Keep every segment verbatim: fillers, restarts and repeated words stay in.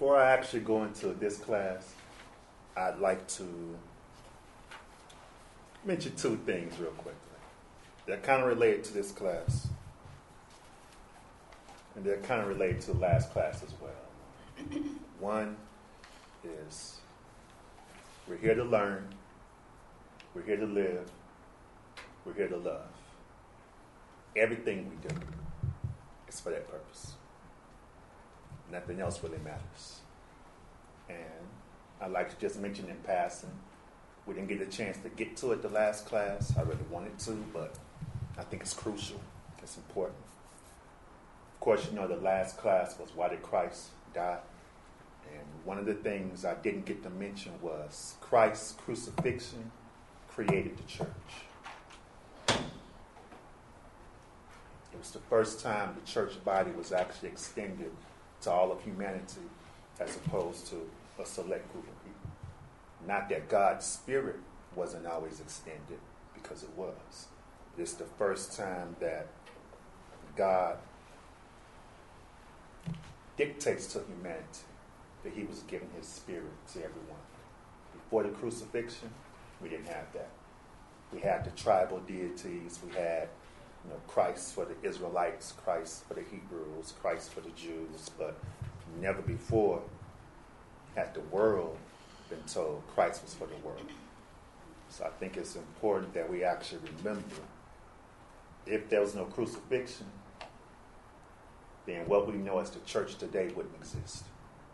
Before I actually go into this class, I'd like to mention two things real quickly. They're kind of related to this class. And they're kind of related to the last class as well. One is we're here to learn, we're here to live, we're here to love. Everything we do is for that purpose. Nothing else really matters. And I'd like to just mention in passing, we didn't get a chance to get to it the last class. I really wanted to, but I think it's crucial. It's important. Of course, you know, the last class was why did Christ die? And one of the things I didn't get to mention was Christ's crucifixion created the church. It was the first time the church body was actually extended to all of humanity as opposed to a select group of people. Not that God's spirit wasn't always extended, because it was. It's the first time that God dictates to humanity that he was giving his spirit to everyone. Before the crucifixion, we didn't have that. We had the tribal deities. We had, you know, Christ for the Israelites, Christ for the Hebrews, Christ for the Jews, but never before had the world been told Christ was for the world. So I think it's important that we actually remember, if there was no crucifixion, then what we know as the church today wouldn't exist.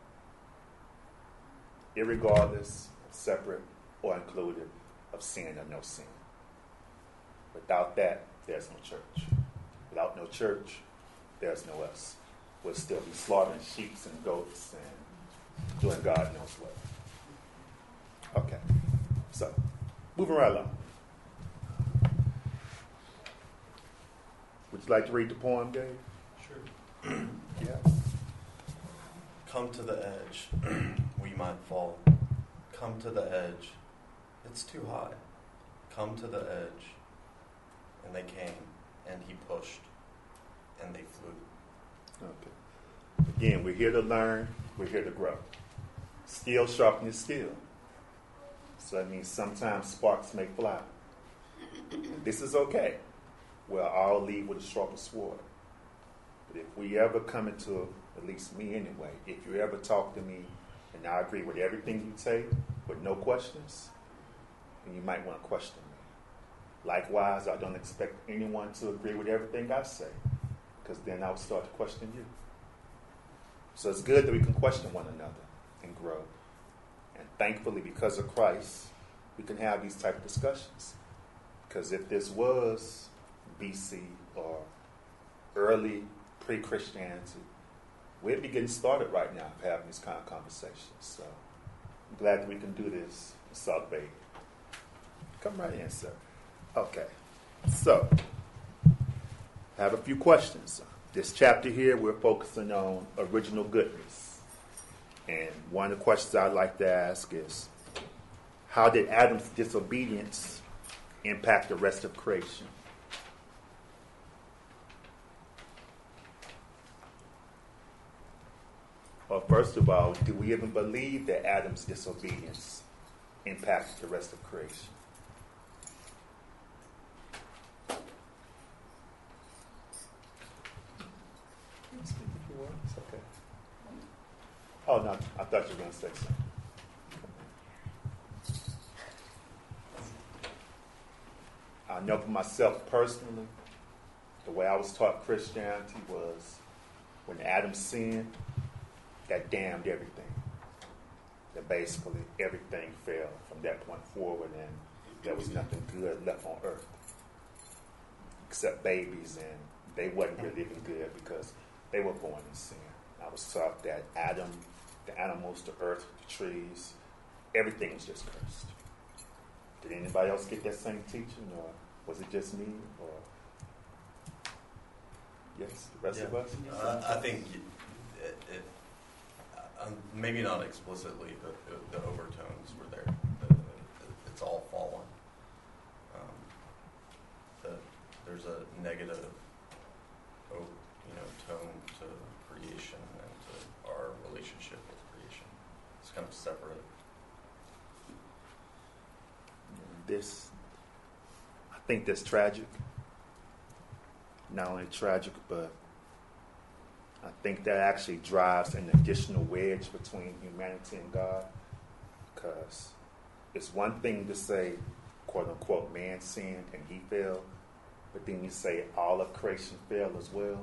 Irregardless, separate or included of sin or no sin. Without that, there's no church. Without no church, there's no us. We'll still be slaughtering sheep and goats and doing God knows what. Okay, so moving right along. Would you like to read the poem, Dave? Sure. Yeah. Come to the edge, we might fall. Come to the edge, it's too high. Come to the edge. And they came, and he pushed, and they flew. Okay. Again, we're here to learn, we're here to grow. Steel sharpens steel. So that means sometimes sparks may fly. This is okay. We'll all leave with a sharper sword. But if we ever come into, at least me anyway, if you ever talk to me and I agree with everything you say with no questions, then you might want to question me. Likewise, I don't expect anyone to agree with everything I say, because then I'll start to question you. So it's good that we can question one another and grow. And thankfully, because of Christ, we can have these type of discussions. Because if this was B C or early pre-Christianity, we'd be getting started right now having these kind of conversations. So I'm glad that we can do this in South Bay. Come right in, sir. Okay, so I have a few questions. This chapter here, we're focusing on original goodness. And one of the questions I'd like to ask is, how did Adam's disobedience impact the rest of creation? Well, first of all, do we even believe that Adam's disobedience impacted the rest of creation? It's okay. Oh, no, I thought you were going to say something. I know for myself personally, the way I was taught Christianity was when Adam sinned, that damned everything. That basically everything fell from that point forward, and there was nothing good left on earth except babies, and they wasn't really even good because they were born in sin. I was taught that Adam, the animals, the earth, the trees, everything was just cursed. Did anybody else get that same teaching, or was it just me? Or yes, the rest yeah. of us? Uh, I think it, it, uh, maybe not explicitly, but the, the overtones were there. The, the, it's all fallen. Um, the, there's a negative, oh, you know, tone to creation and to our relationship with creation. kind of separate. This, I think that's tragic. Not only tragic, but I think that actually drives an additional wedge between humanity and God. Because it's one thing to say, quote unquote, man sinned and he fell, but then you say all of creation fell as well.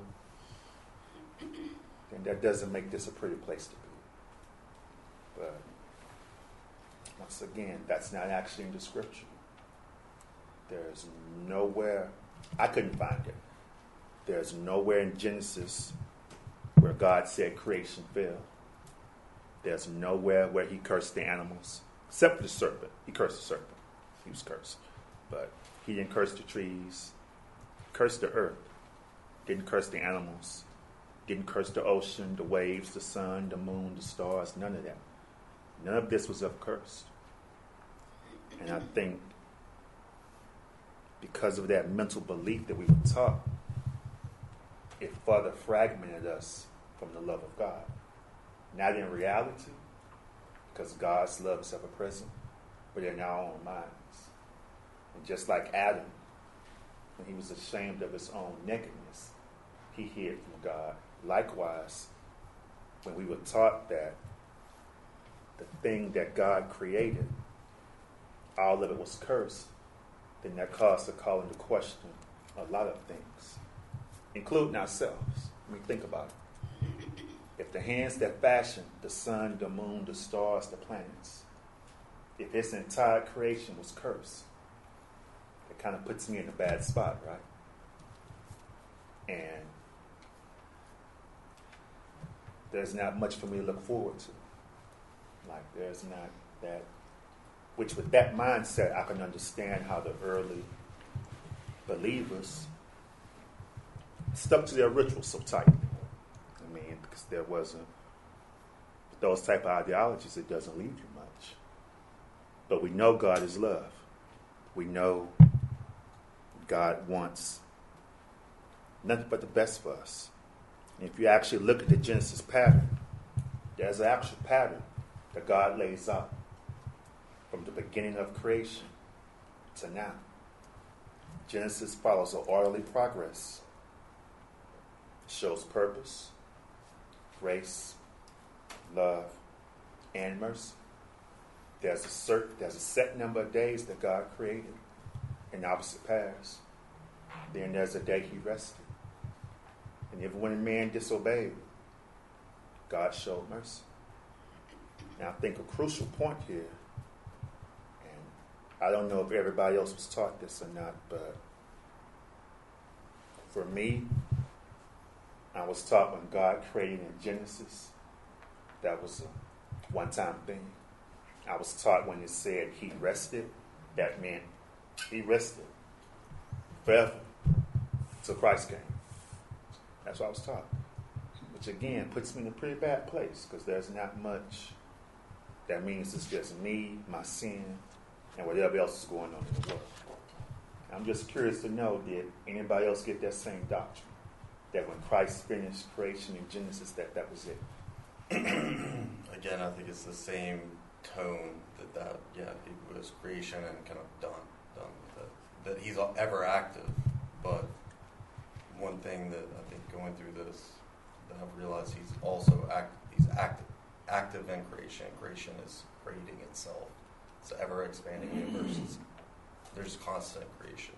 And that doesn't make this a pretty place to be. But once again, that's not actually in the scripture. There's nowhere, I couldn't find it. There's nowhere in Genesis where God said creation fell. There's nowhere where he cursed the animals, except for the serpent. He cursed the serpent. He was cursed. But he didn't curse the trees, cursed the earth, didn't curse the animals, didn't curse the ocean, the waves, the sun, the moon, the stars, none of that. None of this was ever cursed. And I think because of that mental belief that we were taught, it further fragmented us from the love of God. Not in reality, because God's love is ever present, but in our own minds. And just like Adam, when he was ashamed of his own nakedness, he hid from God. Likewise, when we were taught that the thing that God created, all of it was cursed, then that caused to call into question a lot of things, including ourselves. I mean, think about it. If the hands that fashioned the sun, the moon, the stars, the planets, if its entire creation was cursed, it kind of puts me in a bad spot, right? And there's not much for me to look forward to. Like, there's not that, which with that mindset, I can understand how the early believers stuck to their rituals so tightly. I mean, because there wasn't, with those type of ideologies, it doesn't leave you much. But we know God is love. We know God wants nothing but the best for us. And if you actually look at the Genesis pattern, there's an actual pattern that God lays out from the beginning of creation to now. Genesis follows an orderly progress. It shows purpose, grace, love, and mercy. There's a certain, there's a set number of days that God created in opposite paths. Then there's a day he rested. And even when a man disobeyed, God showed mercy. And I think a crucial point here, and I don't know if everybody else was taught this or not, but for me, I was taught when God created in Genesis, that was a one-time thing. I was taught when it said he rested, that meant he rested forever till Christ came. That's what I was taught. Which again puts me in a pretty bad place, because there's not much that means it's just me, my sin, and whatever else is going on in the world. I'm just curious to know, did anybody else get that same doctrine? That when Christ finished creation in Genesis, that that was it? Again, I think it's the same tone that that, yeah, it was creation and kind of done, done with it. That he's ever active, but one thing that I think going through this, that I've realized he's also act, he's active, active in creation. Creation is creating itself. It's an ever expanding universe. There's constant creation.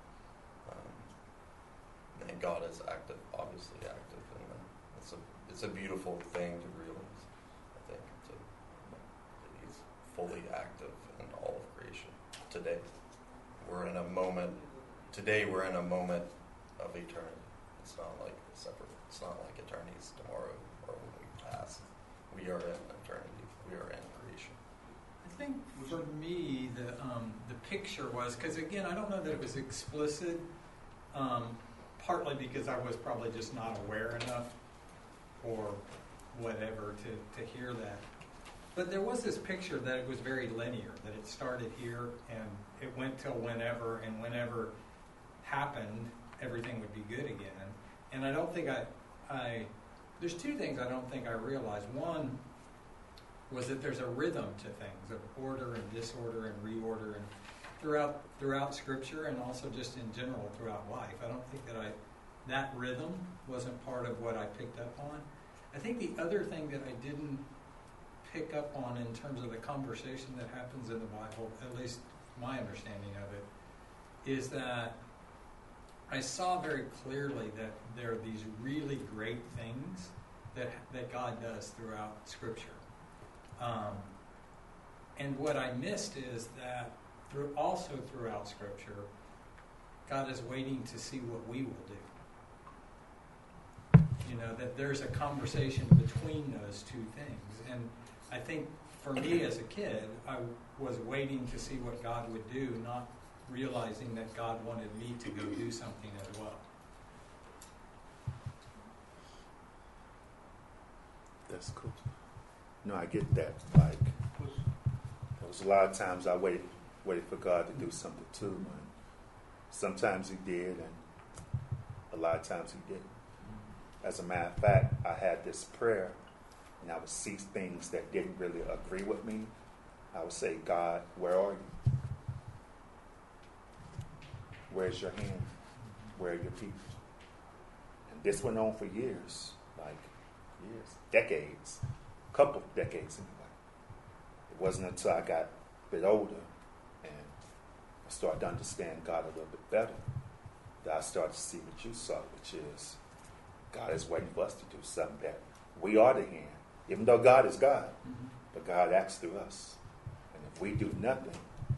Um, and God is active, obviously active. And it's a, it's a beautiful thing to realize, I think, to, that he's fully active in all of creation. Today, we're in a moment, today we're in a moment of eternity. It's not like separate, it's not like eternity's tomorrow or when we pass. We are in eternity. We are in creation. I think for me, the um, the picture was, because again, I don't know that it was explicit, um, partly because I was probably just not aware enough or whatever to, to hear that. But there was this picture that it was very linear, that it started here and it went till whenever, and whenever happened, everything would be good again. And I don't think I, I, there's two things I don't think I realized. One, was that there's a rhythm to things of order and disorder and reorder and throughout throughout Scripture and also just in general throughout life. I don't think that I that rhythm wasn't part of what I picked up on. I think the other thing that I didn't pick up on in terms of the conversation that happens in the Bible, at least my understanding of it, is that I saw very clearly that there are these really great things that that God does throughout Scripture. Um, and what I missed is that through, also throughout Scripture, God is waiting to see what we will do. You know, that there's a conversation between those two things. And I think for me as a kid, I was waiting to see what God would do, not realizing that God wanted me to go do something as well. That's cool. No, I get that. Like, there was a lot of times I waited, waited for God to do something too. And sometimes He did, and a lot of times He didn't. As a matter of fact, I had this prayer, and I would see things that didn't really agree with me. I would say, God, where are you? Where's your hand? Where are your people? And this went on for years, like years, decades, a couple of decades anyway. It wasn't until I got a bit older and I started to understand God a little bit better that I started to see what you saw, which is God is waiting for us to do something that we are the hand, even though God is God, mm-hmm. but God acts through us. And if we do nothing,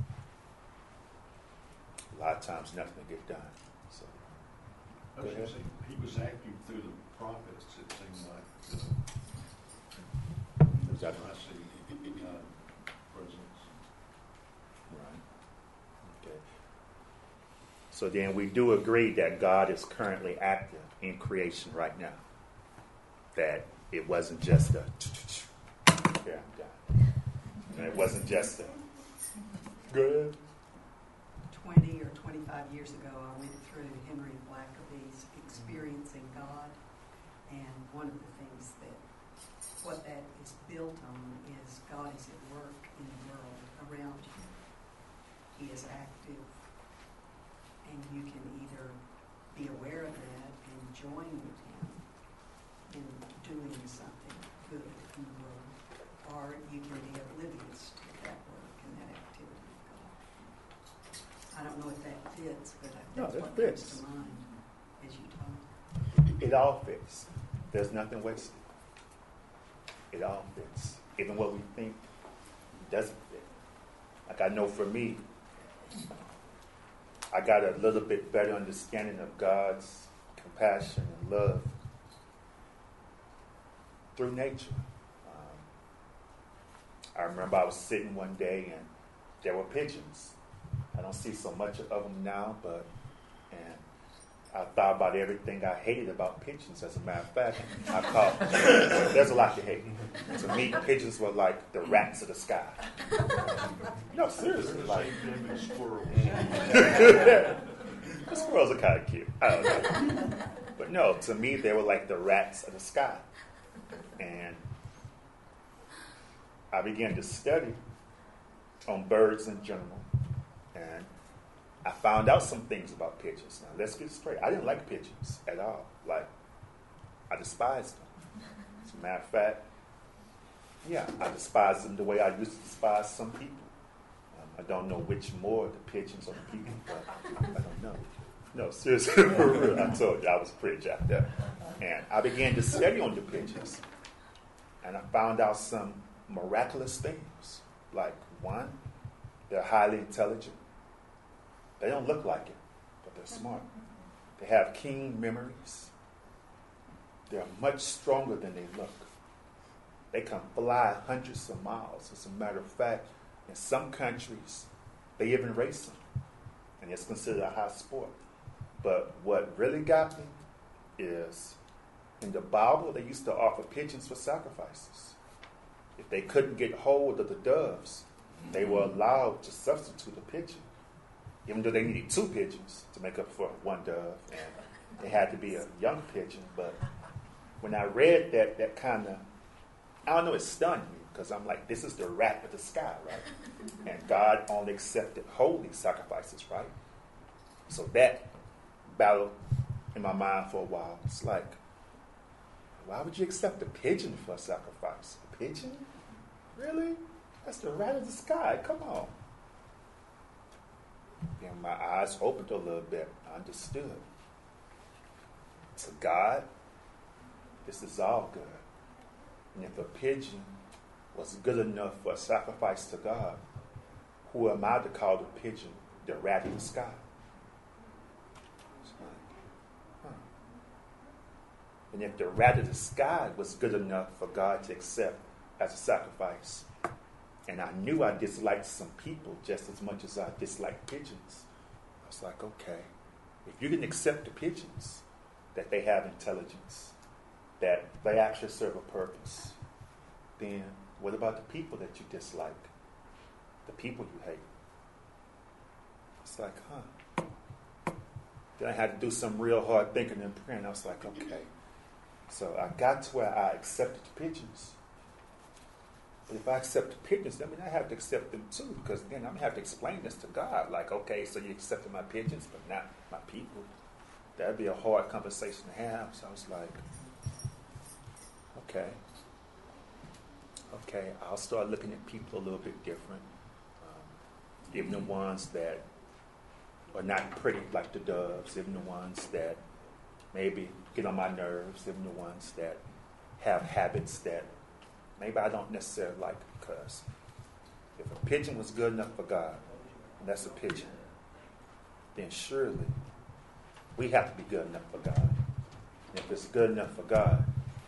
a lot of times nothing will get done. So, I was gonna say, he was acting through the prophets, it seems like. Uh, that's what I see uh, presence. Right. Okay. So then we do agree that God is currently active in creation right now. That it wasn't just a yeah, I'm done. And it wasn't just a good. twenty or twenty-five years ago, I went through Henry Blackaby's Experiencing God, and one of the things that, what that is built on is God is at work in the world around you. He is active, and you can either be aware of that and join with Him in doing something good in the world, or you can be oblivious to that work and that activity of God. I don't know if that fits, but that's No, that what fits. comes to mind as you talk. It all fits. There's nothing wasted. It all fits. Even what we think doesn't fit. Like I know for me, I got a little bit better understanding of God's compassion and love through nature. Um, I remember I was sitting one day and there were pigeons. I don't see so much of them now, but and I thought about everything I hated about pigeons. As a matter of fact, I called. There's a lot to hate. To me, pigeons were like the rats of the sky. No, seriously, like squirrels. The squirrels are kind of cute. I don't know, but no, to me, they were like the rats of the sky. And I began to study on birds in general. And I found out some things about pigeons. Now, let's get straight. I didn't like pigeons at all. Like, I despised them. As a matter of fact, yeah, I despised them the way I used to despise some people. Um, I don't know which more, the pigeons or the people, but I don't know. No, seriously, for real. I told you I was pretty jacked up. And I began to study on the pigeons. And I found out some miraculous things. Like, one, they're highly intelligent. They don't look like it, but they're smart. They have keen memories. They're much stronger than they look. They can fly hundreds of miles. As a matter of fact, in some countries, they even race them. And it's considered a high sport. But what really got me is, in the Bible, they used to offer pigeons for sacrifices. If they couldn't get hold of the doves, they were allowed to substitute a pigeon. Even though they needed two pigeons to make up for one dove, and it had to be a young pigeon. But when I read that, that kind of, I don't know, it stunned me because I'm like, this is the rat of the sky, right? And God only accepted holy sacrifices, right? So that battled in my mind for a while. It's like, why would you accept a pigeon for a sacrifice? A pigeon? Really? That's the rat of the sky. Come on. And my eyes opened a little bit. I understood. To God, this is all good. And if a pigeon was good enough for a sacrifice to God, who am I to call the pigeon the rat of the sky? It's like, huh. And if the rat of the sky was good enough for God to accept as a sacrifice, and I knew I disliked some people just as much as I disliked pigeons, I was like, okay, if you can accept the pigeons, that they have intelligence, that they actually serve a purpose, then what about the people that you dislike? The people you hate? It's like, huh. Then I had to do some real hard thinking and praying. I was like, okay. So I got to where I accepted the pigeons. But if I accept the pigeons, I mean, I have to accept them too, because then I'm going to have to explain this to God. Like, okay, so you accepted my pigeons, but not my people. That would be a hard conversation to have. So I was like, okay. Okay, I'll start looking at people a little bit different. Um, even the ones that are not pretty like the doves, even the ones that maybe get on my nerves, even the ones that have habits that maybe I don't necessarily like, because if a pigeon was good enough for God, and that's a pigeon, then surely we have to be good enough for God. And if it's good enough for God,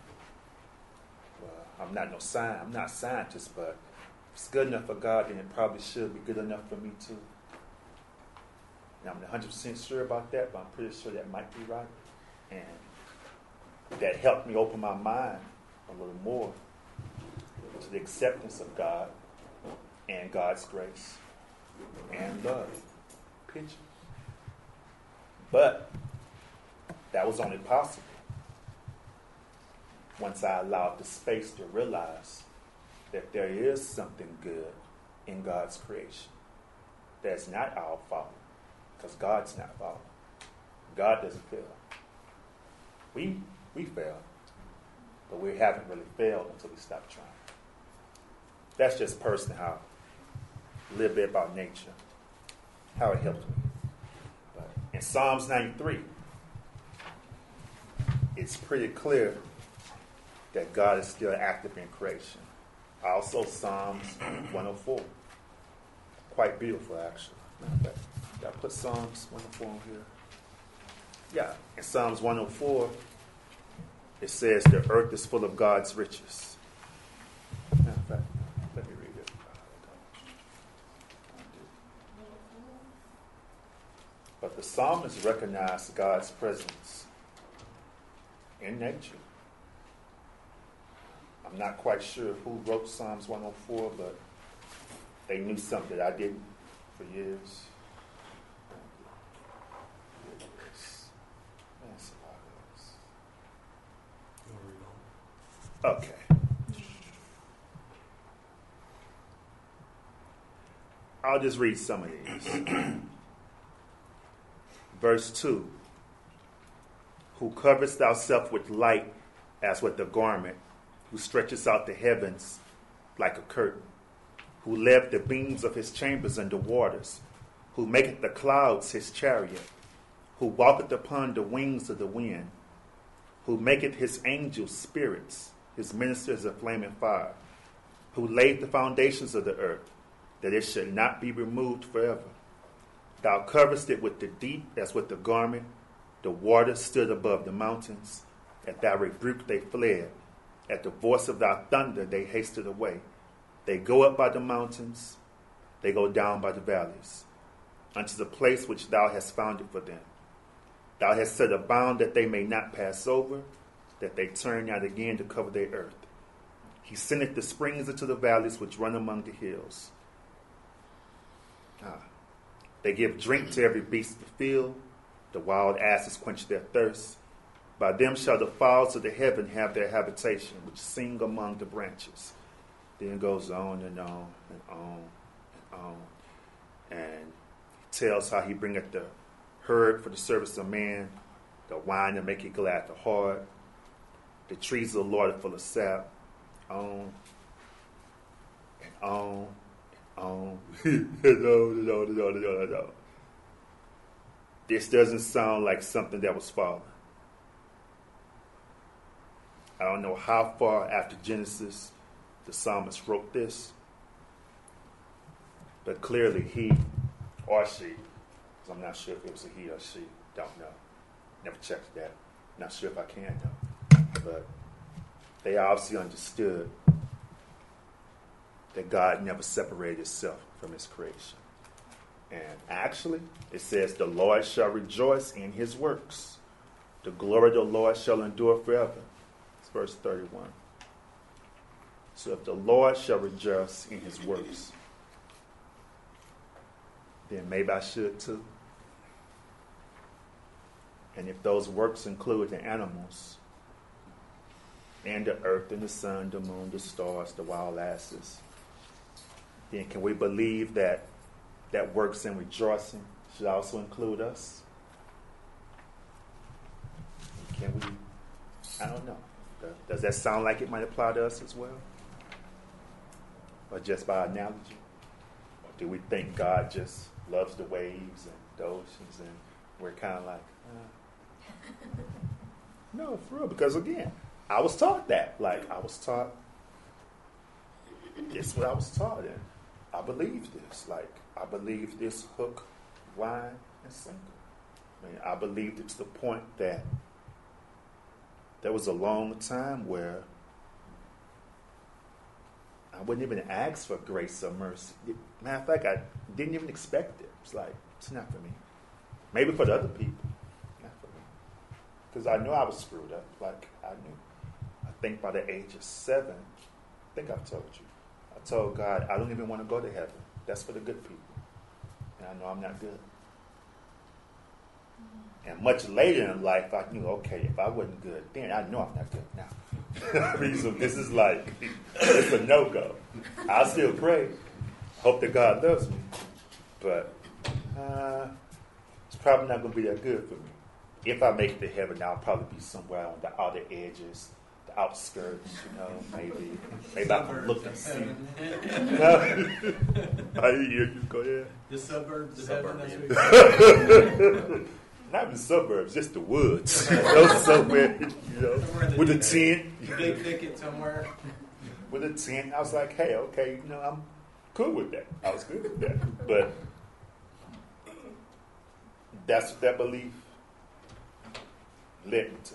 well, I'm not no science, I'm not a scientist, but if it's good enough for God, then it probably should be good enough for me too. Now, I'm not one hundred percent sure about that, but I'm pretty sure that might be right. And that helped me open my mind a little more to the acceptance of God and God's grace and love. Pigeon. But that was only possible once I allowed the space to realize that there is something good in God's creation. That's not our fault, because God's not fault. God doesn't fail. We we fail, but we haven't really failed until we stop trying. That's just personally how a little bit about nature, how it helped me. But in Psalms ninety-three, it's pretty clear that God is still active in creation. Also, Psalms one oh four, quite beautiful actually. Matter of fact, did I put Psalms one oh four on here? Yeah, in Psalms one oh four, it says the earth is full of God's riches. Matter of fact, let me read it. But the psalmist recognized God's presence in nature. I'm not quite sure who wrote Psalms one oh four, but they knew something that I didn't for years. Okay. I'll just read some of these. Verse two. Who covers thyself with light as with a garment, who stretches out the heavens like a curtain, who left the beams of his chambers under waters, who maketh the clouds his chariot, who walketh upon the wings of the wind, who maketh his angels spirits, his ministers a flaming fire, who laid the foundations of the earth, that it should not be removed forever. Thou coverest it with the deep as with a garment. The waters stood above the mountains. At thy rebuke they fled. At the voice of thy thunder they hasted away. They go up by the mountains. They go down by the valleys, unto the place which thou hast founded for them. Thou hast set a bound that they may not pass over, that they turn not again to cover their earth. He sendeth the springs into the valleys which run among the hills. Ah. They give drink to every beast of the field. The wild asses quench their thirst. By them shall the fowls of the heaven have their habitation, which sing among the branches. Then it goes on and on and on and on. And he tells how he bringeth the herd for the service of man, the wine to make it glad the heart. The trees of the Lord are full of sap. On and on and on. and on and on and on and on and on. This doesn't sound like something that was fallen. I don't know how far after Genesis the psalmist wrote this, but clearly he or she, because I'm not sure if it was a he or she, don't know. Never checked that. Not sure if I can know. But they obviously understood that God never separated himself from his creation. And actually, it says, the Lord shall rejoice in his works. The glory of the Lord shall endure forever. It's verse thirty-one. So if the Lord shall rejoice in his works, then maybe I should too. And if those works include the animals, and the earth, and the sun, the moon, the stars, the wild asses, then can we believe that that works in rejoicing should also include us? Can we? I don't know. Does that sound like it might apply to us as well? Or just by analogy? Or do we think God just loves the waves and the oceans and we're kind of like, uh. No, for real. Because again, I was taught that. Like, I was taught, this is what I was taught. And I believe this. Like, I believe this hook, line, and sinker. I mean, I believed it to the point that there was a long time where I wouldn't even ask for grace or mercy. Matter of fact, I didn't even expect it. It's like, it's not for me. Maybe for the other people. Not for me. Because I knew I was screwed up. Like, I knew. I think by the age of seven, I think I've told you, I told God, I don't even want to go to heaven. That's for the good people. And I know I'm not good. And much later in life, I knew, okay, if I wasn't good then, I know I'm not good now. I mean, so this is like, it's a no-go. I still pray. Hope that God loves me. But uh, it's probably not going to be that good for me. If I make it to heaven, I'll probably be somewhere on the outer edges, the outskirts, you know, maybe. Maybe I can look and see. I hear you. Go ahead. The suburbs of heaven, that's what Suburban. you Not in the suburbs, just the woods. Those somewhere, you know, Somewhere that with a you tent. Big thicket somewhere. With a tent. I was like, hey, okay, you know, I'm cool with that. I was good with that. But that's what that belief led me to.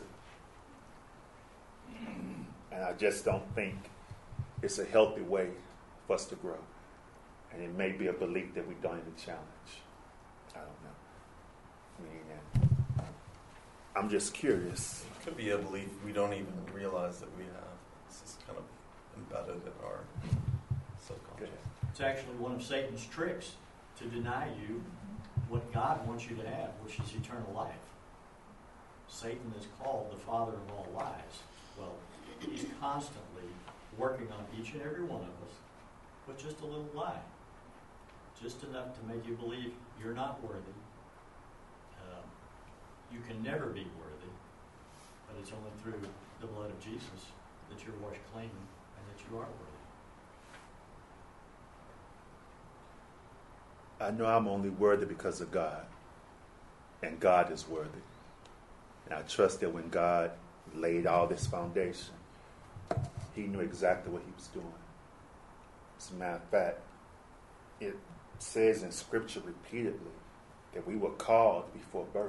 And I just don't think it's a healthy way for us to grow. And it may be a belief that we don't even challenge. I don't know. I mean, I'm just curious. It could be a belief we don't even realize that we have. It's just kind of embedded in our subconscious. It's actually one of Satan's tricks to deny you what God wants you to have, which is eternal life. Satan is called the father of all lies. Well, he's constantly working on each and every one of us with just a little lie. Just enough to make you believe you're not worthy. Um, you can never be worthy, but it's only through the blood of Jesus that you're washed clean and that you are worthy. I know I'm only worthy because of God, and God is worthy. And I trust that when God laid all this foundation, he knew exactly what he was doing. As a matter of fact, it says in Scripture repeatedly that we were called before birth,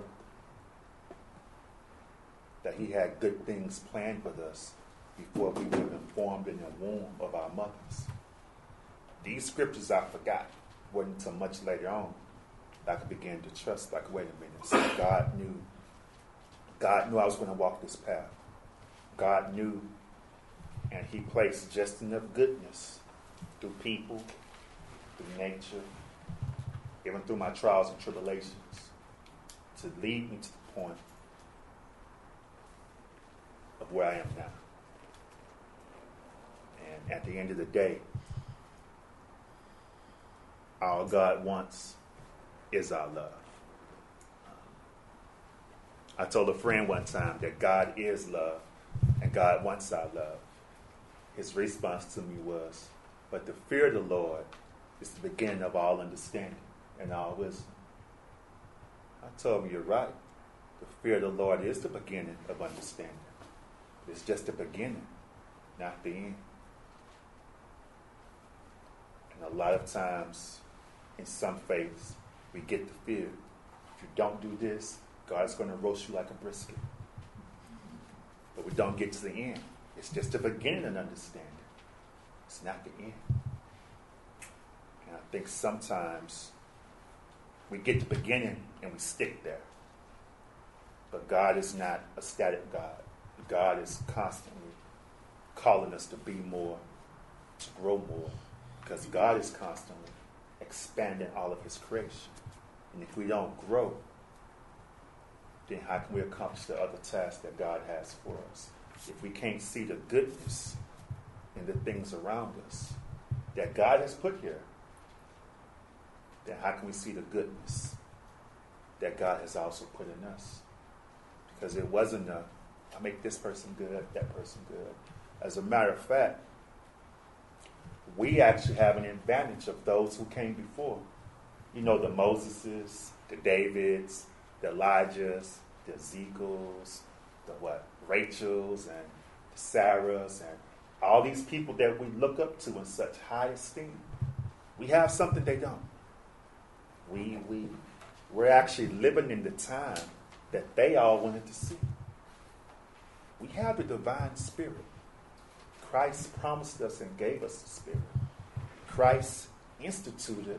that he had good things planned for us before we were even formed in the womb of our mothers. These scriptures I forgot. It wasn't until much later on that I could begin to trust, like, wait a minute, so God knew, God knew I was going to walk this path. God knew, and he placed just enough goodness through people, through nature, even through my trials and tribulations, to lead me to the point of where I am now. And at the end of the day, all God wants is our love. I told a friend one time that God is love and God wants our love. His response to me was, but the fear of the Lord is the beginning of all understanding and all wisdom. I told him, you're right. The fear of the Lord is the beginning of understanding. It's just the beginning, not the end. And a lot of times, in some faiths, we get the fear. If you don't do this, God's going to roast you like a brisket. But we don't get to the end. It's just the beginning of understanding. It's not the end. And I think sometimes we get the beginning and we stick there. But God is not a static God. God is constantly calling us to be more, to grow more. Because God is constantly expanding all of his creation. And if we don't grow, then how can we accomplish the other tasks that God has for us? If we can't see the goodness in the things around us that God has put here, then how can we see the goodness that God has also put in us? Because it wasn't a, I make this person good, that person good. As a matter of fact, we actually have an advantage of those who came before. You know, the Moseses, the Davids, the Elijahs, the Ezekiels, the what, Rachels and the Sarahs, and all these people that we look up to in such high esteem. We have something they don't. We we we're actually living in the time that they all wanted to see. We have the divine spirit. Christ promised us and gave us the spirit. Christ instituted,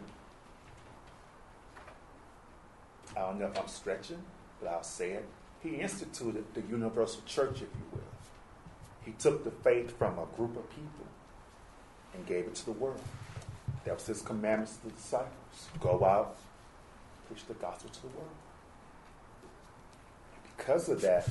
I don't know if I'm stretching, but I'll say it. He instituted the universal church, if you will. He took the faith from a group of people and gave it to the world. That was his commandments to the disciples. Go out, preach the gospel to the world. And because of that,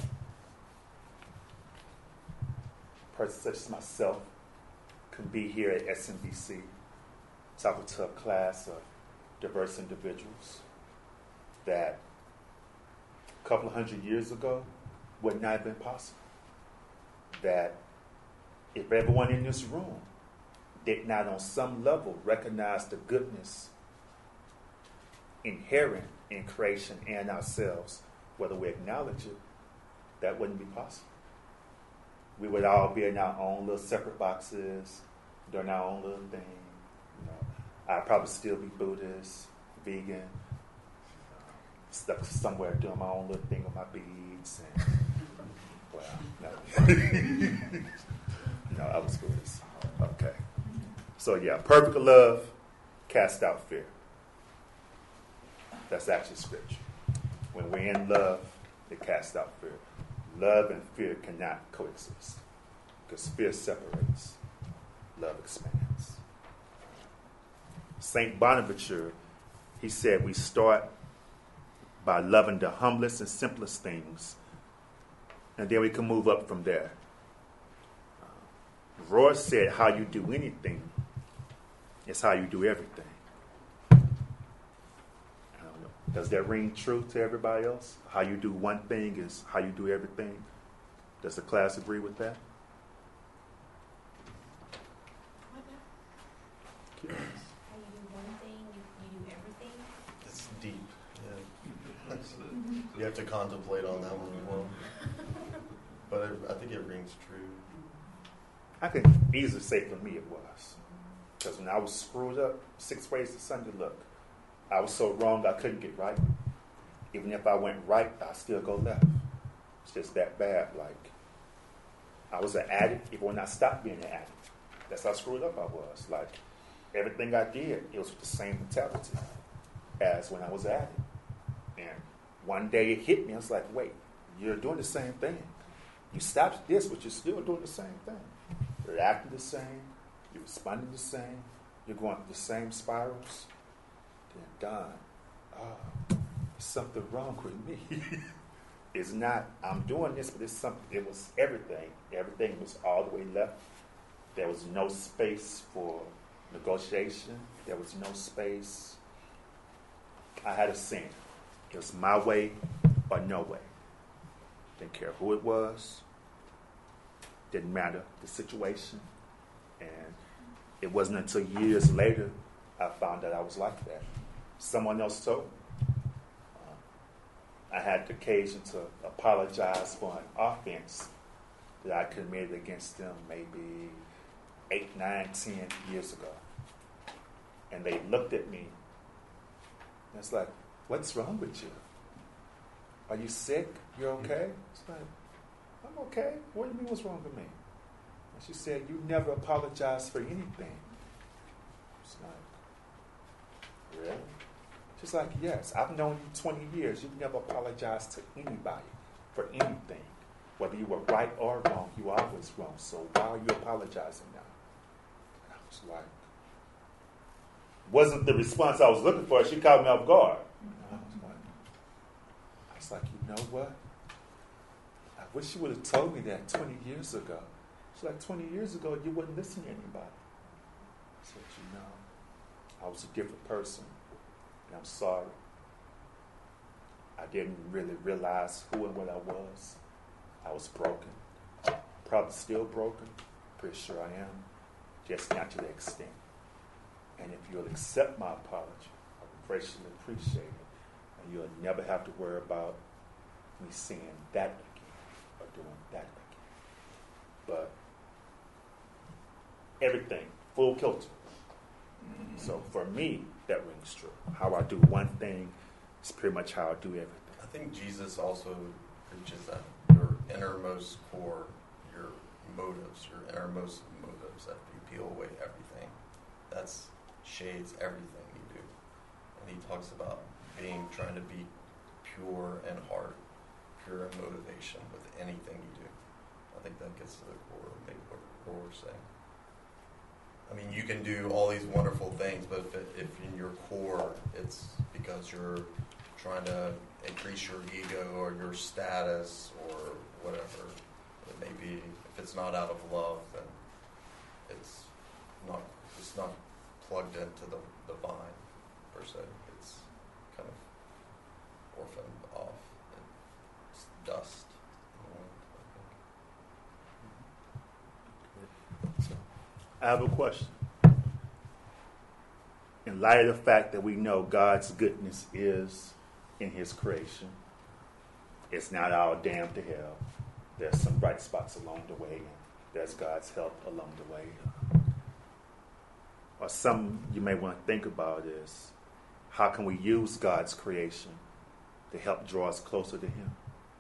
a person such as myself can be here at S M B C talking to a class of diverse individuals that a couple of hundred years ago would not have been possible. That if everyone in this room did not on some level recognize the goodness inherent in creation and ourselves, whether we acknowledge it, that wouldn't be possible. We would all be in our own little separate boxes, doing our own little thing. You know, I'd probably still be Buddhist, vegan, stuck somewhere doing my own little thing with my beads. And, well, no. No, I was Buddhist. Okay. So, yeah, perfect love cast out fear. That's actually scripture. When we're in love, it casts out fear. Love and fear cannot coexist because fear separates, love expands. Saint Bonaventure, he said, we start by loving the humblest and simplest things, and then we can move up from there. Uh, Roy said, how you do anything is how you do everything. I don't know. Does that ring true to everybody else? How you do one thing is how you do everything. Does the class agree with that? How you do one thing, you, you do everything? It's deep. Yeah. You have to contemplate on that one as well. But I, I think it rings true. I can easily say for me it was. Because when I was screwed up, six ways to Sunday look, I was so wrong I couldn't get right. Even if I went right, I still go left. It's just that bad. Like, I was an addict even when I stopped being an addict. That's how screwed up I was. Like, everything I did, it was with the same mentality as when I was an addict. And one day it hit me. I was like, wait, you're doing the same thing. You stopped this, but you're still doing the same thing. You're acting the same. You're responding the same. You're going through the same spirals. Then, Don, oh, there's something wrong with me. It's not, I'm doing this, but it's something, it was everything. Everything was all the way left. There was no space for negotiation. There was no space. I had a sin. It was my way or no way. Didn't care who it was. Didn't matter the situation. And it wasn't until years later I found that I was like that. Someone else told me. Uh, I had the occasion to apologize for an offense that I committed against them maybe eight, nine, ten years ago. And they looked at me. And it's like, what's wrong with you? Are you sick? You're okay? It's like, I'm okay. What do you mean what's wrong with me? And she said, you never apologize for anything. It's like, really? She's like, yes, I've known you twenty years. You've never apologized to anybody for anything. Whether you were right or wrong, you were always wrong. So why are you apologizing now? And I was like, wasn't the response I was looking for. She caught me off guard. And I was like, I was like, you know what? I wish you would have told me that twenty years ago. She's like, twenty years ago, you wouldn't listen to anybody. I said, you know, I was a different person. And I'm sorry. I didn't really realize who and what I was. I was broken. Probably still broken. Pretty sure I am. Just not to the extent. And if you'll accept my apology, I would graciously appreciate it. And you'll never have to worry about me saying that again or doing that again. But everything, full kilter. So for me, that rings true. How I do one thing is pretty much how I do everything. I think Jesus also preaches that your innermost core, your motives, your innermost motives, that you peel away everything. That's shades everything you do. And he talks about being, trying to be pure in heart, pure in motivation with anything you do. I think that gets to the core of maybe what we're saying. I mean, you can do all these wonderful things, but if, it, if in your core it's because you're trying to increase your ego or your status or whatever it may be, if it's not out of love, then it's not it's not plugged into the, the vine, per se. It's kind of orphaned off. It's dust in the wind, I think. So, I have a question. In light of the fact that we know God's goodness is in his creation, it's not all damned to hell. There's some bright spots along the way, and there's God's help along the way. Or some you may want to think about is, how can we use God's creation to help draw us closer to him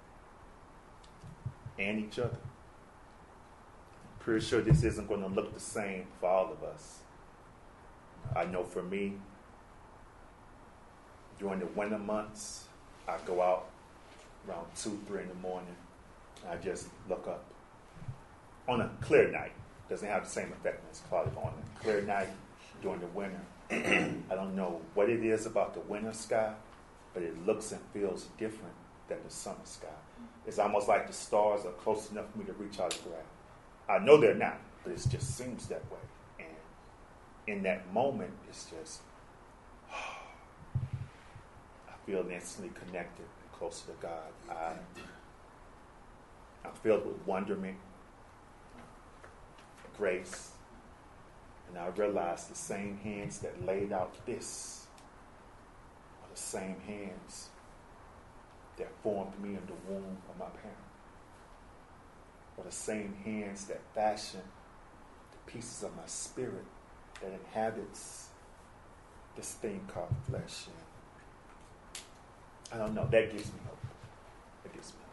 and each other? Pretty sure this isn't going to look the same for all of us. I know for me, during the winter months, I go out around two, three in the morning, and I just look up. On a clear night, doesn't have the same effect as cloudy on a clear night during the winter. I don't know what it is about the winter sky, but it looks and feels different than the summer sky. It's almost like the stars are close enough for me to reach out and grab. I know they're not, but it just seems that way. And in that moment, it's just, I feel instantly connected and closer to God. I, I'm filled with wonderment, grace, and I realize the same hands that laid out this are the same hands that formed me in the womb of my parents. Or the same hands that fashion the pieces of my spirit that inhabits this thing called flesh. And I don't know, that gives me hope. That gives me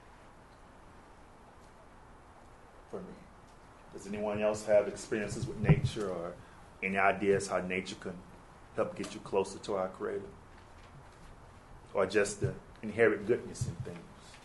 hope. For me. Does anyone else have experiences with nature or any ideas how nature can help get you closer to our Creator? Or just the inherent goodness in things?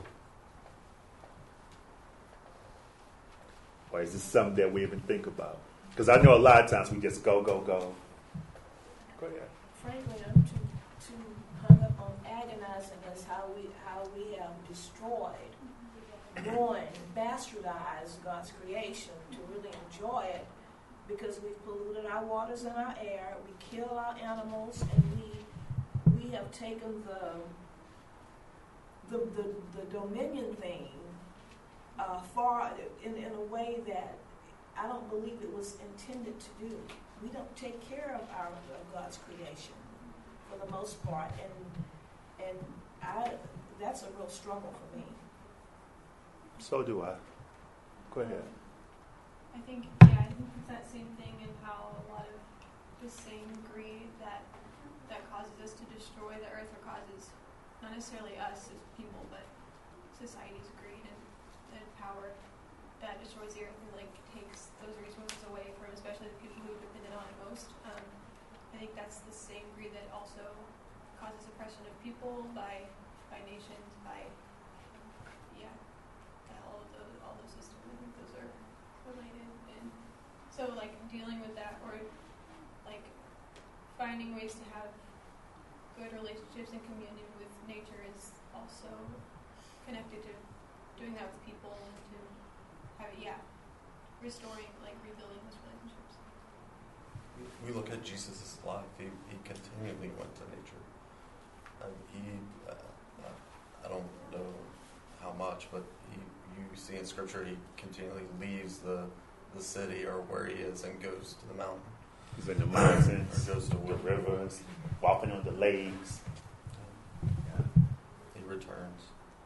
Or is this something that we even think about? Because I know a lot of times we just go, go, go. Go ahead. Frankly, I'm too, too hung up on agonizing us how we how we have destroyed ruin, bastardize God's creation to really enjoy it, because we've polluted our waters and our air, we kill our animals, and we we have taken the the the, the dominion thing uh, far in, in a way that I don't believe it was intended to do. We don't take care of our of God's creation for the most part, and and I that's a real struggle for me. So do I. Go ahead. I think, yeah, I think it's that same thing in how a lot of the same greed that that causes us to destroy the earth, or causes not necessarily us as people, but society's greed and, and power that destroys the earth and like takes those resources away from especially the people who are dependent on it most. Um, I think that's the same greed that also causes oppression of people by by nations, by yeah, by all of those all those systems. I think those are related, and so like dealing with that, or like finding ways to have good relationships and communion with nature is also connected to doing that with people and to have yeah restoring, like rebuilding those relationships. We look at Jesus' life. He, he continually went to nature. Uh, he, uh, uh, I don't know how much, but he, you see in Scripture, he continually leaves the the city or where he is and goes to the mountain. He's in the mountains, or goes to the rivers, walking on the lakes. Yeah. He returns.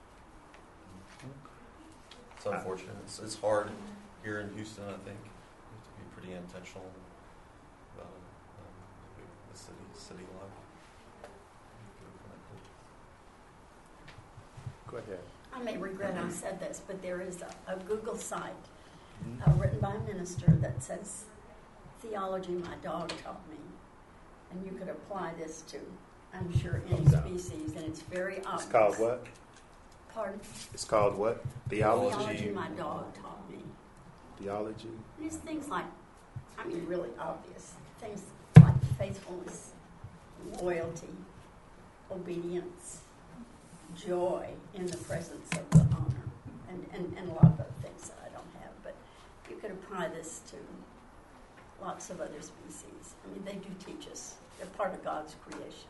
It's unfortunate. It's, it's hard here in Houston, I think. You have to be pretty intentional about um, the city, city life. Go ahead. I may regret I said this, but there is a, a Google site Mm-hmm. uh, written by a minister that says, "Theology my dog taught me." And you could apply this to, I'm sure, any species, and it's very obvious. It's called what? Pardon? It's called what? Theology? Theology my dog taught me. Theology? These things like, I mean, really obvious. Things like faithfulness, loyalty, obedience, joy in the presence of the owner, and, and, and a lot of other things that I don't have. But you could apply this to lots of other species. I mean, they do teach us. They're part of God's creation.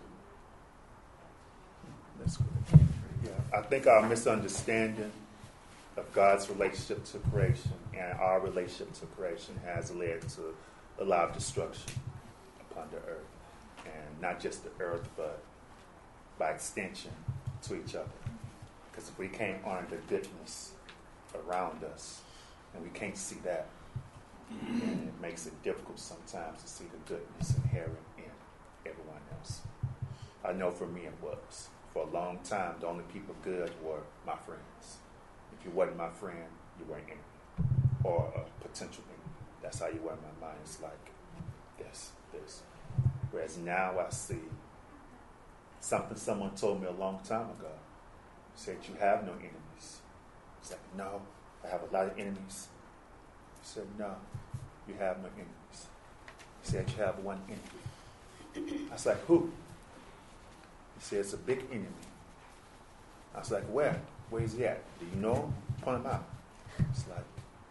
That's good. Yeah, I think our misunderstanding of God's relationship to creation and our relationship to creation has led to a lot of destruction upon the earth. And not just the earth, but by extension to each other. Because if we can't honor the goodness around us, and we can't see that, then it makes it difficult sometimes to see the goodness inherent in everyone else. I know for me it was. For a long time, the only people good were my friends. If you wasn't my friend, you weren't enemy, or a potential enemy. That's how you were in my mind. It's like this, this. Whereas now I see something someone told me a long time ago. He said, "You have no enemies." I said, "No, I have a lot of enemies." He said, "No, you have no enemies." He said, "You have one enemy." I was like, "Who?" He said, "It's a big enemy." I was like, "Where? Where is he at? Do you know him? Point him out." It's like,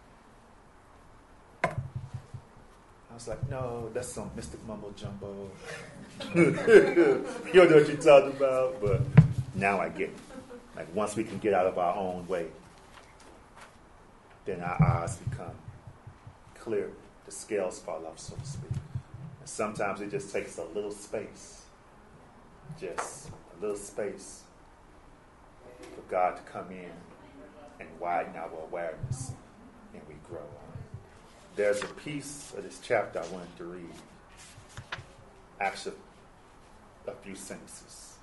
I was like, "No, that's some mystic mumbo jumbo." You don't know what you're talking about, but now I get it. Like once we can get out of our own way, then our eyes become clear. The scales fall off, so to speak. And sometimes it just takes a little space. Just a little space for God to come in and widen our awareness, and we grow. There's a piece of this chapter I wanted to read. Actually, a few sentences.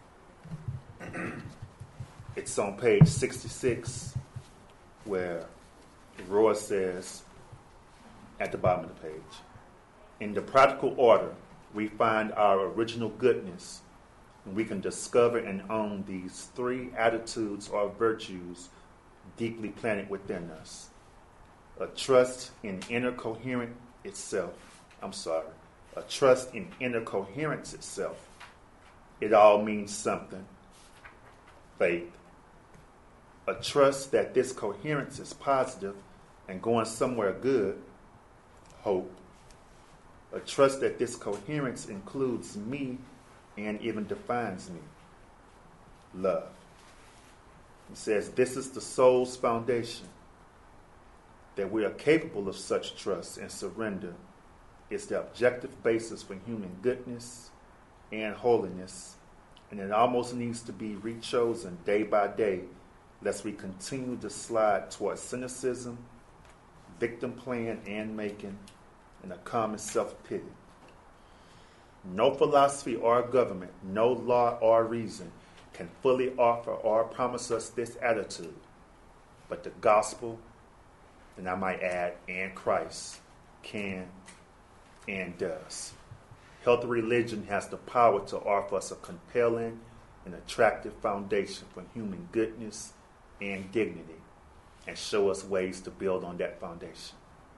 It's on page sixty-six, where Roy says at the bottom of the page, "In the practical order, we find our original goodness, and we can discover and own these three attitudes or virtues deeply planted within us. A trust in inner coherence itself. I'm sorry. A trust in inner coherence itself. It all means something. Faith. A trust that this coherence is positive and going somewhere good, hope. A trust that this coherence includes me and even defines me, love. He says this is the soul's foundation, that we are capable of such trust and surrender is the objective basis for human goodness and holiness, and it almost needs to be rechosen day by day lest we continue to slide towards cynicism, victim playing and making, and a common self-pity. No philosophy or government, no law or reason can fully offer or promise us this attitude, but the gospel, and I might add, and Christ, can and does. Healthy religion has the power to offer us a compelling and attractive foundation for human goodness and dignity, and show us ways to build on that foundation.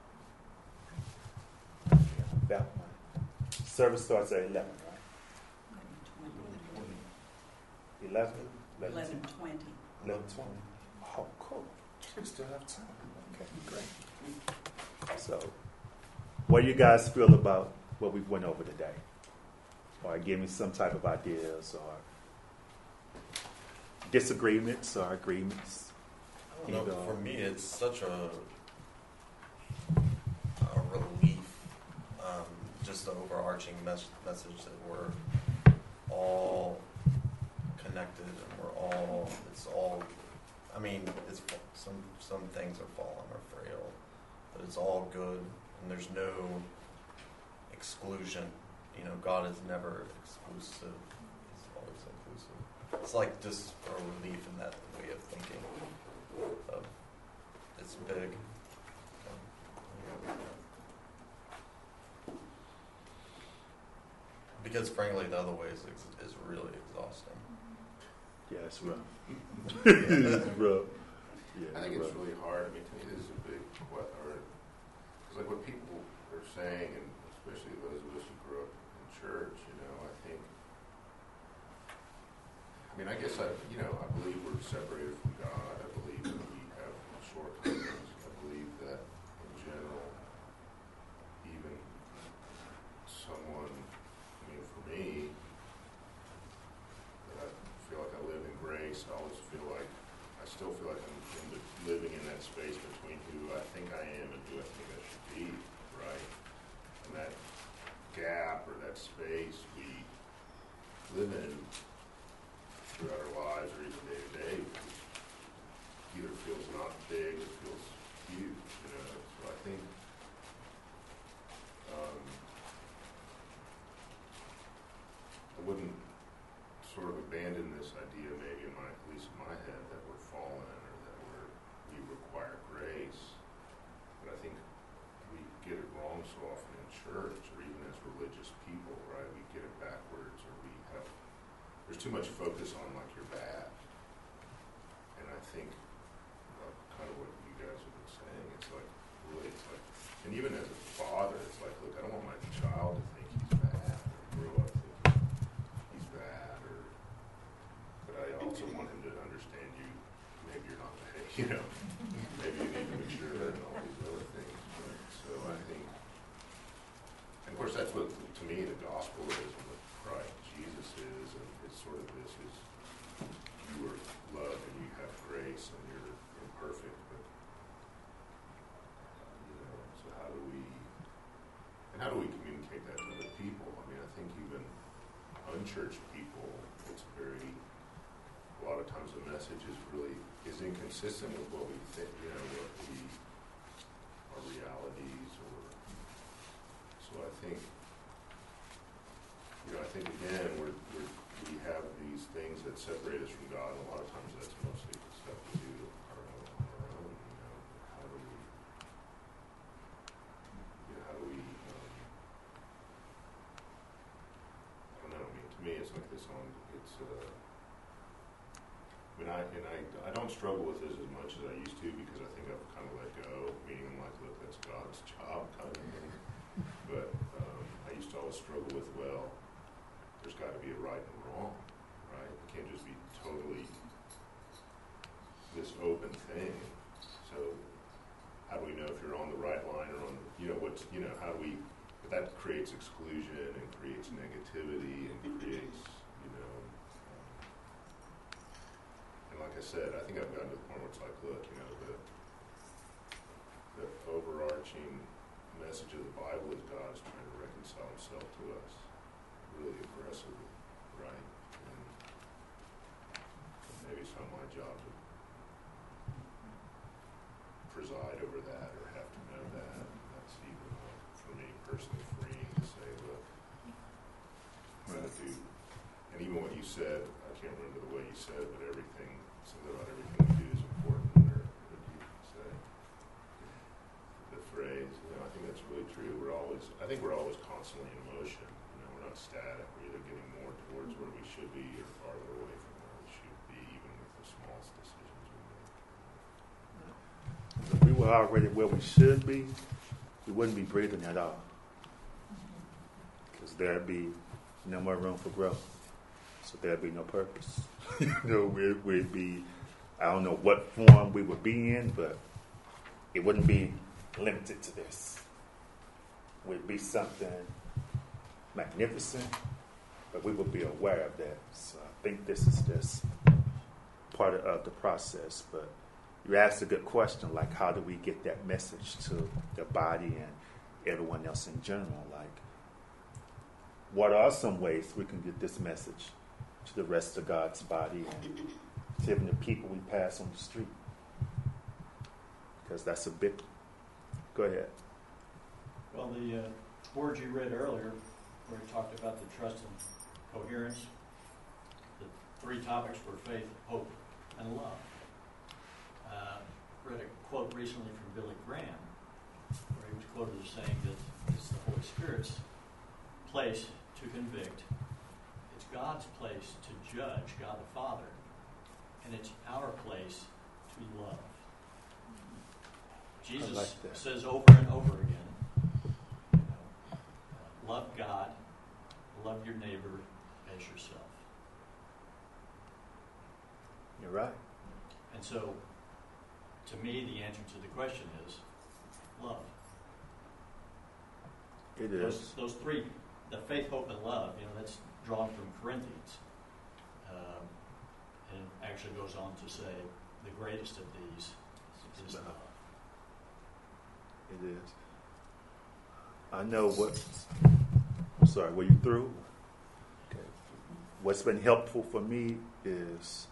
That one. Service starts at eleven, right? Eleven. Eleven twenty. Eleven twenty. Oh, cool. We still have time. Okay, great. So, what do you guys feel about what we went over today? Or give me some type of ideas or disagreements or agreements. I don't know. For me, it's such a, a relief, um, just the overarching mes- message that we're all connected and we're all, it's all, I mean, it's some some things are fallen or frail, but it's all good and there's no exclusion. You know, God is never exclusive. He's always inclusive. It's like just a relief in that way of thinking. Of, it's big. Because frankly, the other way is, is really exhausting. Yeah, it's rough. It's rough. Yeah, I think rough. it's really hard. I mean, to me, this is a big question. Because like what people are saying, and especially those of us who grew up in church, you know, I think, I mean, I guess I, you know, I believe we're separated from God. I believe that we have shortcomings. I believe that in general, even someone, I mean, for me, that I feel like I live in grace. I always feel like, I still feel like I'm in the, living in that space between who I think I am and who I think I should be, right? And that gap or that space we live in throughout our lives or even day to day either feels not big or feels huge, you know. So I think um, I wouldn't sort of abandon this idea maybe in my, at least in my head, that we're fallen or that we're, we require grace. But I think we get it wrong so often in church or even as religious people, right? We get it backwards or we have, there's too much focus on like you're bad. And I think uh, kind of what you guys have been saying, it's like, really, it's like, and even as a father, it's like, look, I don't want my child to think he's bad or grow up thinking he's bad or, but I also want him to understand you, maybe you're not bad, you know, maybe you need to mature and all these other things. But, so I think, and of course that's what, to me, the gospel is and what Christ, Jesus is, and it's sort of this is, you are loved and you have grace and you're imperfect, but, you know, so how do we, and how do we communicate that to other people? I mean, I think even unchurched people, it's very, a lot of times the message is really, is inconsistent with what we think, you know, what we, our realities, or, so I think, you know, I think again, we're, we're, we have these things that separate us from God, and a lot of times that's mostly stuff we do our own, on our own, you know, how do we, you know, how do we, um, I don't know, I mean, to me, it's like this on, it's, uh, I mean, I, and I, I don't struggle with this as much as I used to, because I think I've kind of let go, meaning I'm like, look, that's God's job, kind of thing, but, um, I used to always struggle with, well, there's got to be a right and wrong, right? It can't just be totally this this open thing. So how do we know if you're on the right line or on the, you know, what's, you know, how do we, but that creates exclusion and creates negativity and creates, you know, and like I said, I think I've gotten to the point where it's like, look, you know, the, the overarching message of the Bible is God is trying to reconcile himself to us really aggressively, right? And maybe it's not my job to preside over that or have to know that. That's even, uh, for me personally, freeing to say, look, I'm going to do, and even what you said, I can't remember the way you said, but everything, something about everything we do is important, or what did you say? The phrase, you know, I think that's really true. We're always, I think we're always constantly in motion. You know, we're not static. We're either getting more towards where we should be or farther away from where we should be, even with the smallest decisions we make. If we were already where we should be, we wouldn't be breathing at all. Because there'd be no more room for growth. So there'd be no purpose. you know, we'd, we'd be, I don't know what form we would be in, but it wouldn't be limited to this. We'd be something magnificent, but we would be aware of that. So I think this is just part of, of the process. But you asked a good question, like how do we get that message to the body and everyone else in general? Like, what are some ways we can get this message to the rest of God's body and to even the people we pass on the street? Because that's a big. Go ahead. Well, the uh, words you read earlier, where he talked about the trust and coherence, the three topics were faith, hope, and love. Uh, read a quote recently from Billy Graham, where he was quoted as saying that it's the Holy Spirit's place to convict, it's God's place to judge, God the Father, and it's our place to love. Jesus like says over and over again, you know, uh, love God, love your neighbor as yourself. You're right. And so, to me, the answer to the question is love. It is. Those, those three, the faith, hope, and love, you know, that's drawn from Corinthians. Um, and it actually goes on to say the greatest of these is love. It is. I know what. I'm sorry, were you through? Okay. What's been helpful for me is.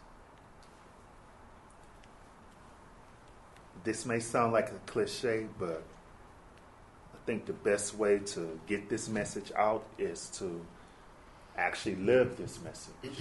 This may sound like a cliche, but I think the best way to get this message out is to actually live this message.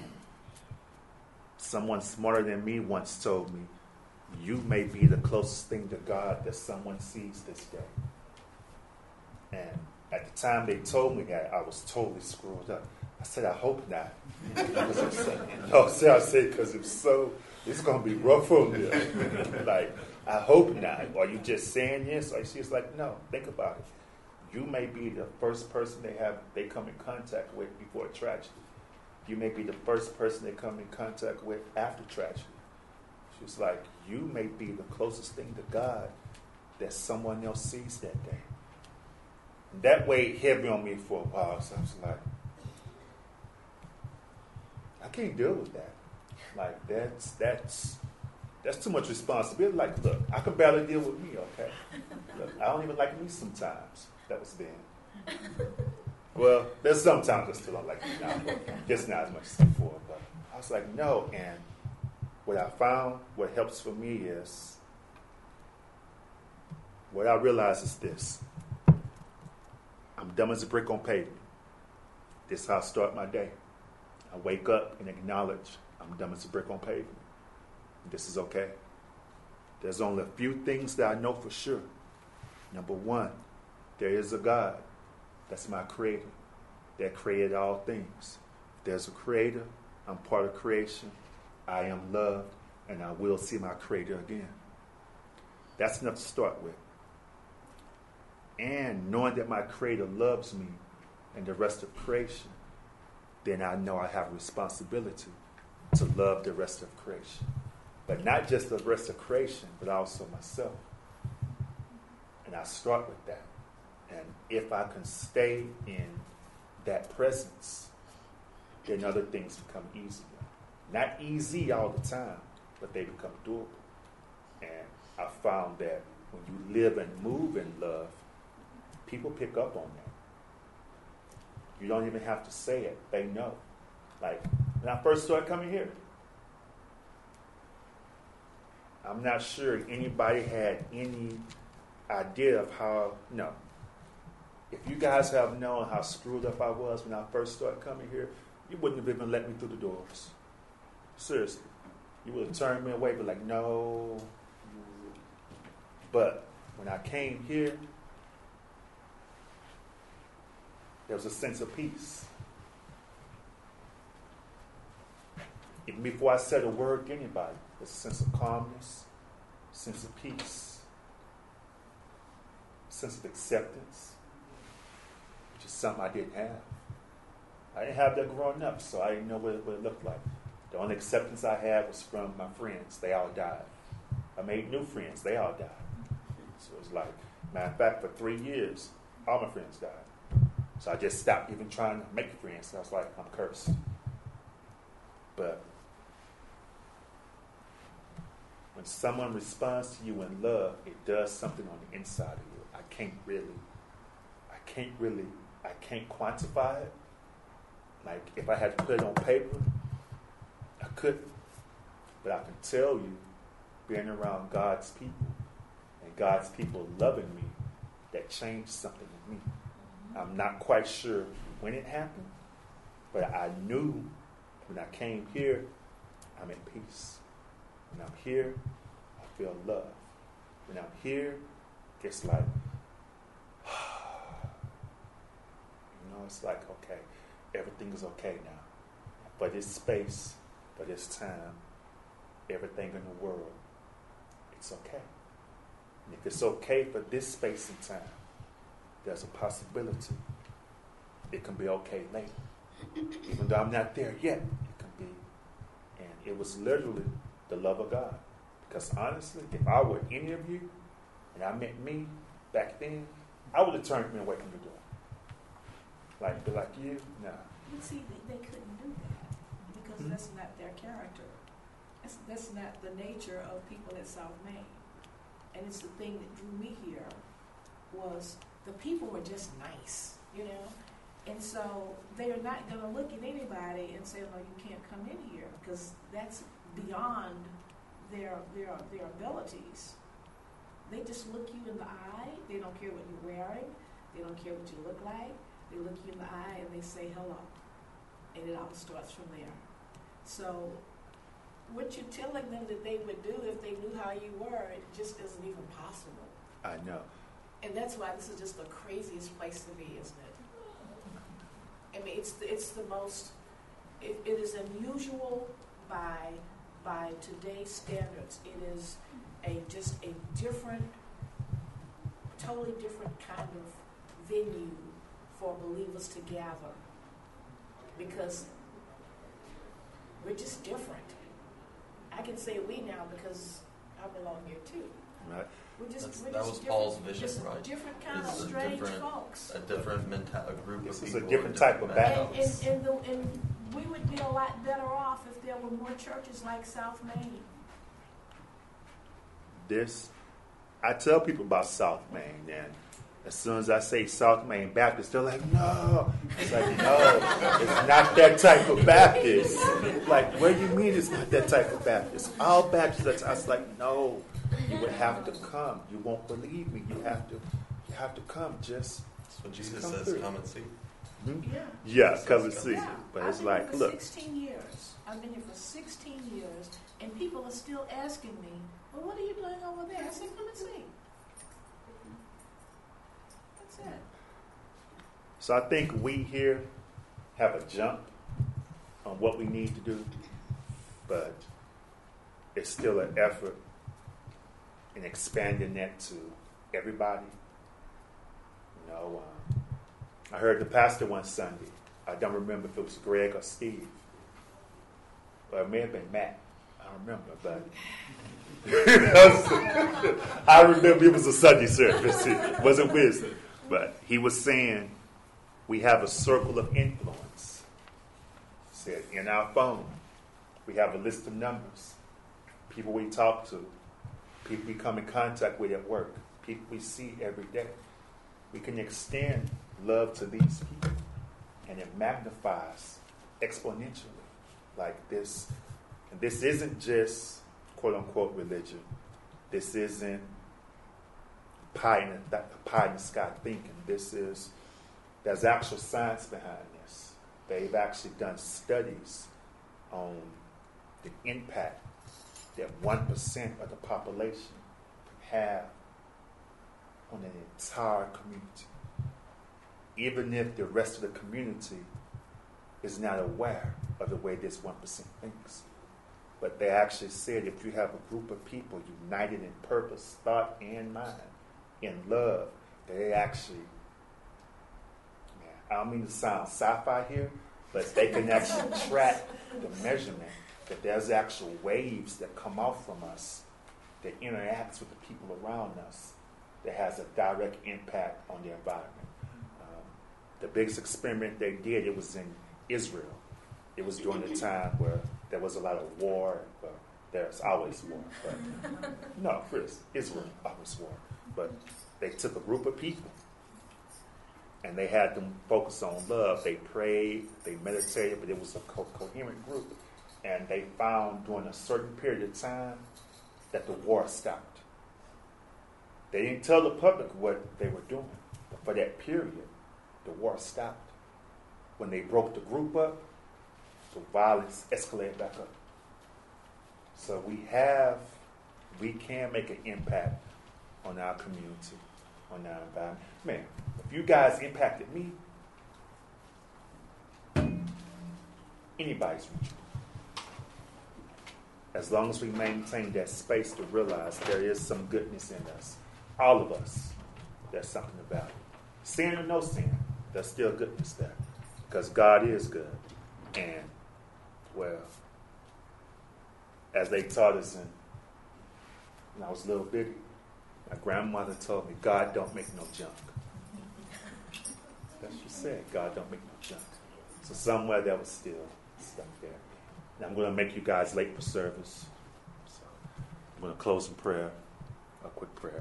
Someone smarter than me once told me, you may be the closest thing to God that someone sees this day. And at the time they told me that, I was totally screwed up. I said, I hope not. no, see, I said, because if so, it's going to be rough on me. Like, I hope not. Are you just saying yes? Or she's like, no, think about it. You may be the first person they have they come in contact with before a tragedy. You may be the first person they come in contact with after tragedy. She's like, you may be the closest thing to God that someone else sees that day. And that weighed heavy on me for a while. So I was like, I can't deal with that. Like, that's that's that's too much responsibility. Like, look, I can barely deal with me, okay? Look, I don't even like me sometimes. That was then. Well, there's sometimes I still don't like me now, but just not as much as before. But I was like, no. And what I found, what helps for me is, what I realize is this. I'm dumb as a brick on pavement. This is how I start my day. I wake up and acknowledge I'm dumb as a brick on pavement. This is okay. There's only a few things that I know for sure. Number one, there is a God. That's my creator that created all things. There's a creator. I'm part of creation. I am loved, and I will see my creator again. That's enough to start with. And knowing that my creator loves me and the rest of creation, then I know I have a responsibility to love the rest of creation. But not just the rest of creation, but also myself. And I start with that. And if I can stay in that presence, then other things become easier. Not easy all the time, but they become doable. And I found that when you live and move in love, people pick up on that. You don't even have to say it. They know. Like, when I first started coming here, I'm not sure anybody had any idea of how, no. If you guys have known how screwed up I was when I first started coming here, you wouldn't have even let me through the doors. Seriously. You would have turned me away, but like, no. But when I came here, there was a sense of peace. Even before I said a word to anybody, there's a sense of calmness, sense of peace, sense of acceptance, which is something I didn't have. I didn't have that growing up, so I didn't know what it, what it looked like. The only acceptance I had was from my friends. They all died. I made new friends. They all died. So it was like, matter of fact, for three years, all my friends died. So I just stopped even trying to make friends. I was like, I'm cursed. But when someone responds to you in love, it does something on the inside of you. I can't really, I can't really, I can't quantify it. Like, if I had to put it on paper, I couldn't. But I can tell you, being around God's people and God's people loving me, that changed something in me. I'm not quite sure when it happened, but I knew when I came here, I'm at peace. When I'm here, I feel love. When I'm here, it's like, you know, it's like, okay, everything is okay now. For this space, for this time, everything in the world, it's okay. And if it's okay for this space and time, there's a possibility it can be okay later. Even though I'm not there yet, it can be. And it was literally the love of God. Because honestly, if I were any of you, and I met me back then, I would have turned me away from the door. Like, be like you? Nah. You see, they, they couldn't do that because mm-hmm. that's not their character. That's, that's not the nature of people at South Main. And it's the thing that drew me here was the people were just nice, you know? And so they're not going to look at anybody and say, no, you can't come in here, because that's beyond their, their, their abilities. They just look you in the eye. They don't care what you're wearing. They don't care what you look like. They look you in the eye and they say hello. And it all starts from there. So what you're telling them that they would do if they knew how you were, it just isn't even possible. I know. And that's why this is just the craziest place to be, isn't it? I mean, it's the, it's the most, it, it is unusual by by today's standards. It is a just a different, totally different kind of venue for believers to gather, because we're just different. I can say we now because I belong here too. Right. We're just, That's, we're that just was different, Paul's vision, just right? A different kind It's of a strange different- folks. A different menta- a group This of is people. a different with type of different balance. And, backgrounds. and, and, the, and we would be a lot better off if there were more churches like South Main. This, I tell people about South Main, and as soon as I say South Main Baptist, they're like, no. It's like, no, it's not that type of Baptist. Like, what do you mean it's not that type of Baptist? All Baptists, I was like, no, you would have to come. You won't believe me. You have to, you have to come. Just, That's what Jesus come says, through. come and see. Hmm? Yeah. Yeah, come and see. Yeah. But I've it's been like, here for look, sixteen years. I've been here for sixteen years, and people are still asking me, well, what are you doing over there? I said, come and see. That's it. so I think we here have a jump on what we need to do, but it's still an effort in expanding that to everybody. You know, um, I heard the pastor one Sunday. I don't remember if it was Greg or Steve, but it may have been Matt. Uh, I don't remember, but I remember it was a Sunday service. It wasn't wisdom. But he was saying we have a circle of influence. He said in our phone, we have a list of numbers. People we talk to, people we come in contact with at work, people we see every day. We can extend love to these people, and it magnifies exponentially like this. And this isn't just quote-unquote religion. This isn't pie in the, pie in the sky thinking. This is, there's actual science behind this. They've actually done studies on the impact that one percent of the population have on an entire community. Even if the rest of the community is not aware of the way this one percent thinks. But they actually said if you have a group of people united in purpose, thought, and mind, in love, they actually, man, I don't mean to sound sci-fi here, but they can actually track the measurement that there's actual waves that come out from us that interacts with the people around us that has a direct impact on the environment. Um, the biggest experiment they did, it was in Israel. It was during the time where there was a lot of war. Well, there's always war. But no, Chris, Israel always war. But they took a group of people and they had them focus on love. They prayed, they meditated, but it was a co- coherent group. And they found during a certain period of time that the war stopped. They didn't tell the public what they were doing. But for that period, the war stopped. When they broke the group up, the violence escalated back up. So we have, we can make an impact on our community, on our environment. Man, if you guys impacted me, anybody's reachable. As long as we maintain that space to realize there is some goodness in us. All of us, there's something about it. Sin or no sin, there's still goodness there. Because God is good. And, well, as they taught us in, when I was a little bitty, my grandmother told me, God don't make no junk. That's what she said, God don't make no junk. So somewhere there was still stuff there. And I'm going to make you guys late for service. So I'm going to close in prayer, a quick prayer.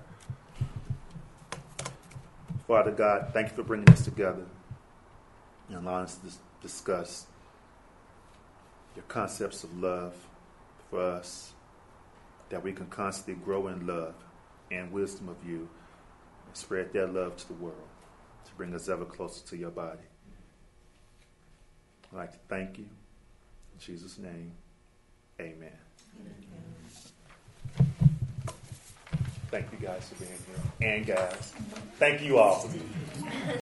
Father God, thank you for bringing us together and allowing us to discuss your concepts of love for us, that we can constantly grow in love and wisdom of you and spread that love to the world to bring us ever closer to your body. I'd like to thank you. In Jesus' name, amen. Amen. Thank you guys for being here. And guys, thank you all for being here.